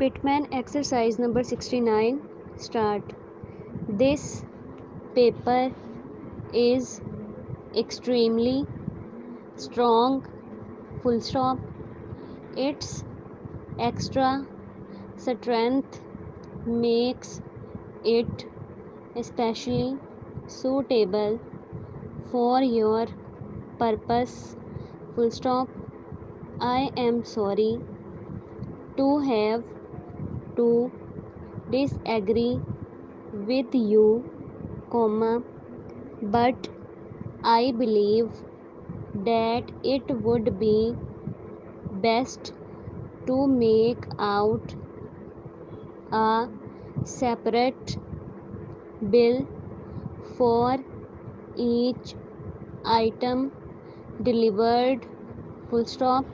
Pitman exercise number 69. Start. This paper is extremely strong. Full stop. Its extra strength makes it especially suitable for your purpose. Full stop. I am sorry to have to disagree with you, comma, but I believe that it would be best to make out a separate bill for each item delivered. Full stop.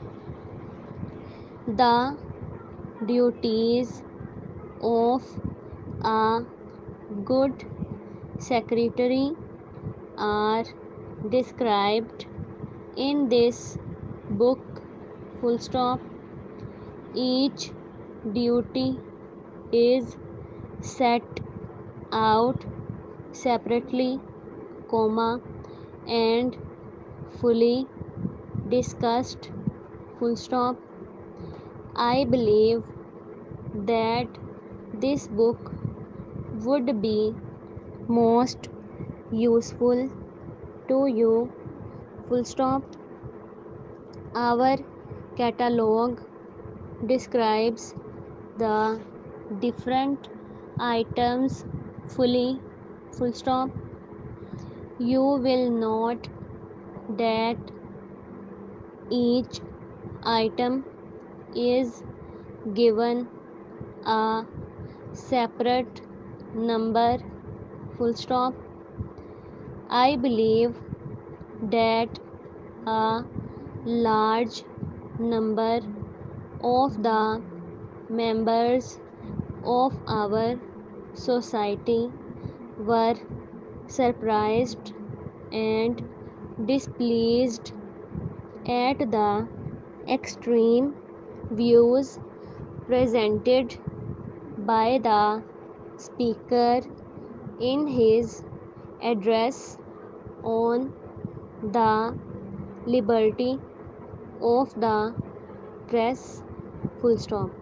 The duties of a good secretary are described in this book. Full stop. Each duty is set out separately, comma, and fully discussed. Full stop. I believe that this book would be most useful to you. Full stop. Our catalog describes the different items fully. Full stop. You will note that each item is given a separate number. Full stop. I believe that a large number of the members of our society were surprised and displeased at the extreme views presented by the speaker in his address on the liberty of the press. Full stop.